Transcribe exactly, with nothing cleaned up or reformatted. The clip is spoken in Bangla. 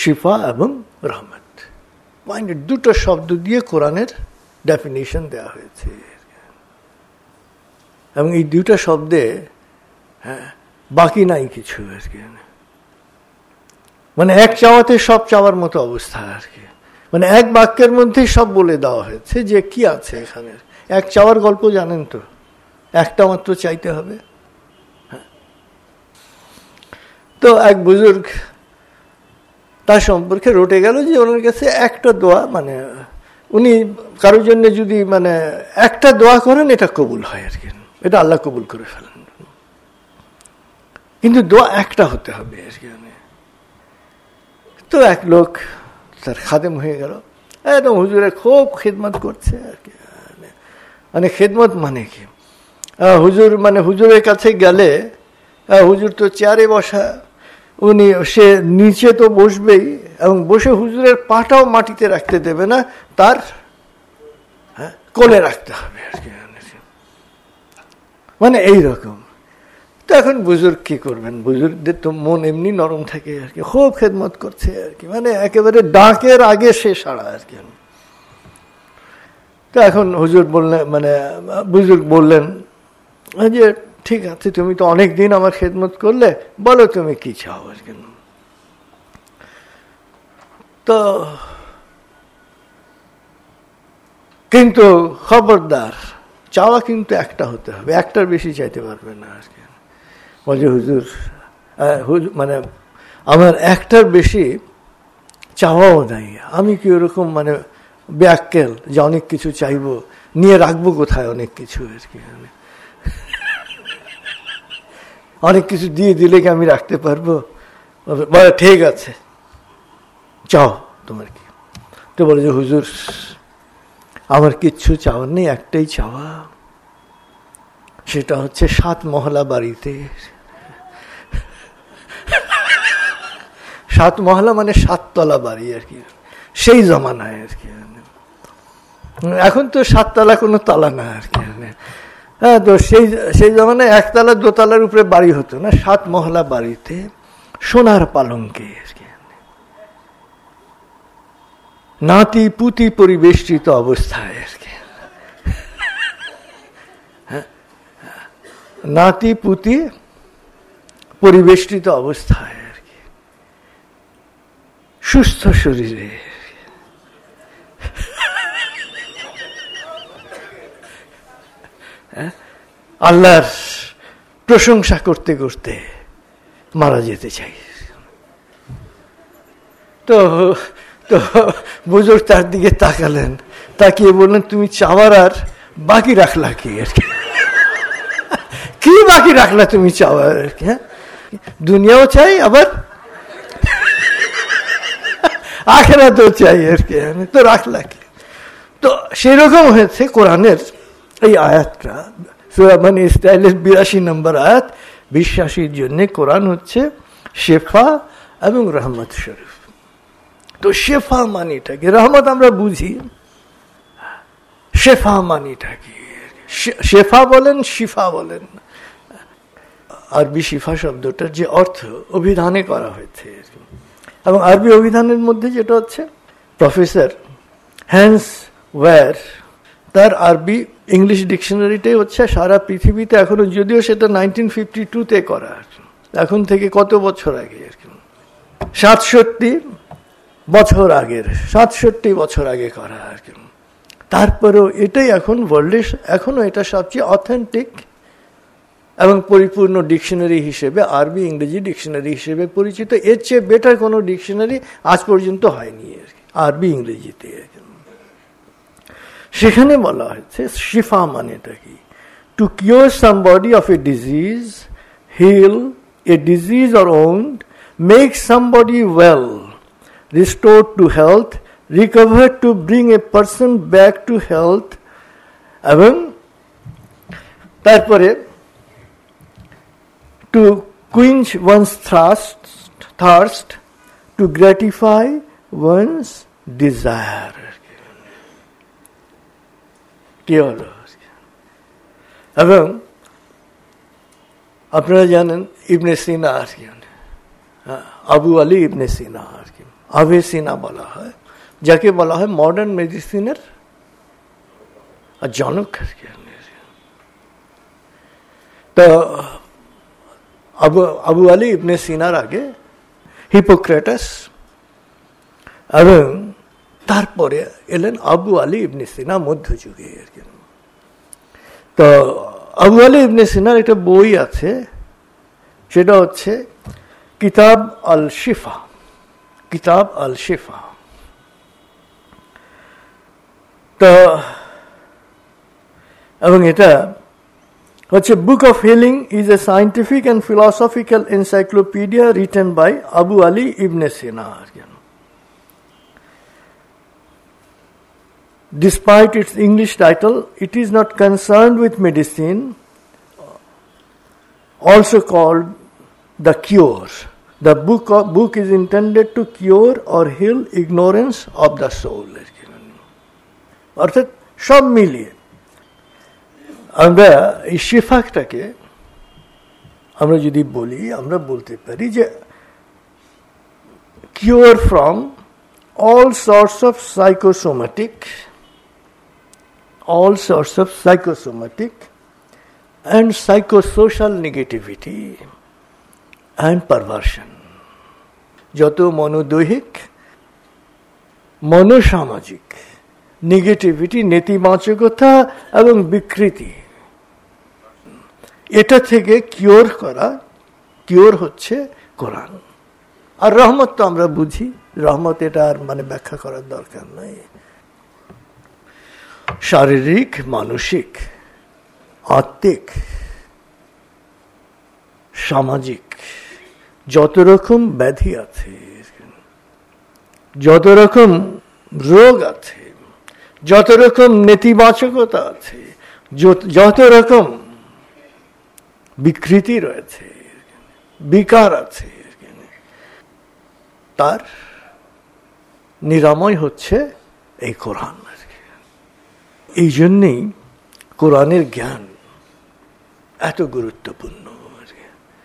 শিফা এবং রহমত। মানে দুটো শব্দ দিয়ে কোরআনের ডেফিনিশন দেওয়া হয়েছে, এবং এই দুটো শব্দে হ্যাঁ বাকি নাই কিছু আর কি। মানে এক চাওয়াতে সব চাওয়ার মতো অবস্থা আর কি। মানে এক বাক্যের মধ্যেই সব বলে দেওয়া হয়েছে যে কি আছে এখানে। এক চাওয়ার গল্প জানেন তো, একটা মাত্র চাইতে হবে। হ্যাঁ, তো এক বুজুর্গ তার সম্পর্কে রটে গেল যে ওনার কাছে একটা দোয়া, মানে উনি কারোর জন্য যদি মানে একটা দোয়া করেন এটা কবুল হয় আর কি, এটা আল্লাহ কবুল করে ফেলেন, কিন্তু দোয়া একটা হতে হবে আর কি। তো এক লোক তার খাদেম হয়ে গেল, একদম হুজুরে খুব খেদমত করছে আর কি। মানে খেদমত মানে কি, হুজুর মানে হুজুরের কাছে গেলে হুজুর তো চেয়ারে বসা, উনি সে নিচে তো বসবেই, এবং বসে হুজুরের পাটাও মাটিতে রাখতে দেবে না, তার হ্যাঁ কোলে রাখতে হবে আর কি। মানে এইরকম। তো এখন বুজুর্গ কি করবেন, বুজুর্গদের তো মন এমনি নরম থাকে আর কি, খুব খেদমত করছে আর কি, মানে একেবারে ডাকের আগে সে সাড়া আর কি। তো এখন হুজুর বললেন, মানে বুজুর্গ বললেন যে ঠিক আছে, তুমি তো অনেক দিন আমার খেদমত করলে, বলো তুমি কি চাও আর কি। তো কিন্তু খবরদার, চাওয়া কিন্তু একটা হতে হবে, একটার বেশি চাইতে পারবে না আর কি। বলছে হুজুর মানে আমার একটার বেশি চাওয়াও নাই, আমি কি ওরকম মানে ব্যাক্কেল যে অনেক কিছু চাইবো, নিয়ে রাখবো কোথায় অনেক কিছু আর কি। অনেক কিছু দিয়ে দিলে কি আমি রাখতে পারবো? বলে ঠিক আছে, চাও তোমার কি। তো বলে যে হুজুর আমার কিচ্ছু চাওয়ার নেই, একটাই চাওয়া, সেটা হচ্ছে সাত মহলা বাড়িতে। সাত মহলা মানে সাততলা বাড়ি আর কি, সেই জমানায় আর কি। এখন তো সাততলা কোনো তলা না আর কি। হ্যাঁ, তো সেই সেই জমানায় একতলা দোতলার উপরে বাড়ি হতো না, সাত মহলা বাড়িতে সোনার পালঙ্কে আর কি, নাতি পুতি পরিবেষ্টিত অবস্থায় আর কি। নাতি পুতি পরিবেষ্টিত অবস্থায় আর কি, সুস্থ শরীরে আল্লাহর প্রশংসা করতে করতে মারা যেতে চাই। তো তো বুজুর্গ তার দিকে তাকালেন, তাকিয়ে বললেন তুমি চাওয়ার আর বাকি রাখলা কি আর কি, কি বাকি রাখলা তুমি চাওয়ার আর কি। হ্যাঁ, দুনিয়াও চাই আবার আখিরাতও চাই আর কি, তো রাখলা কি। তো সেরকম হয়েছে কোরআনের এই আয়াতটা, মানে ইসরায়েলের বিরাশি নম্বর আয়াত, বিশ্বাসীর জন্য কোরআন হচ্ছে শেফা এবং রহমত শরীফ। তো শেফা মানিটা কি, রহমত আমরা বুঝি, শেফা মানিটা কি, শেফা বলেন শিফা বলেন, আরবি শিফা শব্দটার যে অর্থ অভিধানে করা হয়েছে, এবং আরবি অভিধানের মধ্যে যেটা হচ্ছে প্রফেসর হ্যান্স ওয়্যার, তার আরবি ইংলিশ ডিকশনারিটাই হচ্ছে সারা পৃথিবীতে এখনো, যদিও সেটা নাইনটিন ফিফটি টুতে করা, এখন থেকে কত বছর আগে আর কি, সাতষট্টি বছর আগের, সাতষট্টি বছর আগে করা আর কি। তারপরেও এটাই এখন ওয়ার্ল্ডের এখনো এটা সবচেয়ে অথেন্টিক এবং পরিপূর্ণ ডিকশনারি হিসেবে, আরবি ইংরেজি ডিকশনারি হিসেবে পরিচিত। এর চেয়ে বেটার কোনো ডিকশনারি আজ পর্যন্ত হয়নি আর কি আরবি ইংরেজিতে। সেখানে বলা হয়েছে শিফা মানেটা কি, to cure somebody of a disease, heal a disease or wound, make somebody well, restore to health, recover to bring a person back to health, এবং তারপরে to quench one's thirst, thirst, to gratify one's desire. কি হলো? এবং আপনারা জানেন ইবনে সিনা আর কি, আবু আলী ইবনে সিনা আর কি, আভেসিনা বলা হয়, যাকে বলা হয় মডার্ন মেডিসিনের জনক। তো আবু আবু আলী ইবনে সিনার আগে হিপোক্রেটাস, এবং তারপরে এলেন আবু আলী ইবনে সিনা মধ্যযুগে। তো আবু আলী ইবনে সিনার একটা বই আছে, সেটা হচ্ছে কিতাব আল শিফা। কিতাব আল শিফা। তো এবং এটা হচ্ছে book of healing is a scientific and philosophical encyclopedia written by Abu Ali Ibn Sina. Despite its English title, it is not concerned with medicine, also called the cure. The book of, book is intended to cure or heal ignorance of the soul. অর্থাৎ সব মিলিয়ে আমরা এই শিফাটাকে আমরা যদি বলি, আমরা বলতে পারি যে cure from all sorts of psychosomatic all sorts of psychosomatic and psychosocial negativity and perversion. যত মনোদৈহিক, মনোসামাজিক নেগেটিভিটি, নেতিবাচকতা এবং বিকৃতি, এটা থেকে কিওর করা, কিওর হচ্ছে কোরআন। আর রহমত তো আমরা বুঝি, রহমত এটা আর মানে ব্যাখ্যা করার দরকার নাই। শারীরিক, মানসিক, আত্মিক, সামাজিক যত রকম ব্যাধি আছে, যত রকম রোগ আছে, যত রকম নেতিবাচকতা আছে, যত রকম বিকৃতি রয়েছে, বিকার আছে, তার নিরাময় হচ্ছে এই কোরআন। এই জন্যেই কোরআনের জ্ঞান এত গুরুত্বপূর্ণ।